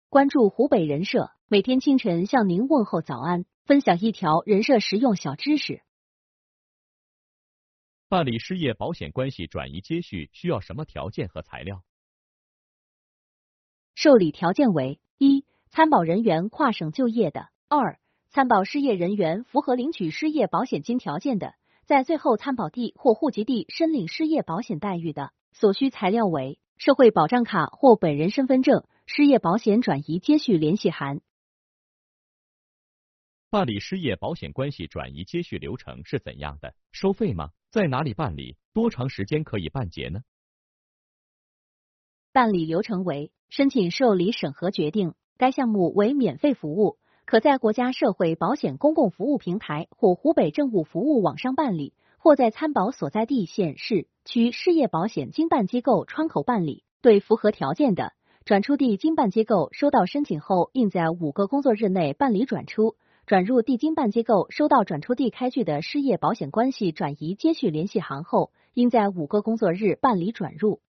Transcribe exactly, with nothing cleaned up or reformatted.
关注湖北人社，每天清晨向您问候早安，分享一条人社实用小知识。 办理失业保险关系转移接续需要什么条件和材料？ 受理条件为：一、参保人员跨省就业的；二、参保失业人员符合领取失业保险金条件的，在最后参保地或户籍地申领失业保险待遇的。所需材料为：社会保障卡或本人身份证、失业保险转移接续联系函。 办理失业保险关系转移接续流程是怎样的？收费吗？在哪里办理？多长时间可以办结呢？ 办理流程为：申请受理审核决定，该项目为免费服务，可在国家社会保险公共服务平台或湖北政务服务网上办理，或在参保所在地县市区失业保险经办机构窗口办理。对符合条件的，转出地经办机构收到申请后，应在五个工作日内办理转出；转入地经办机构收到转出地开具的失业保险关系转移接续联系函后，应在五个工作日办理转入。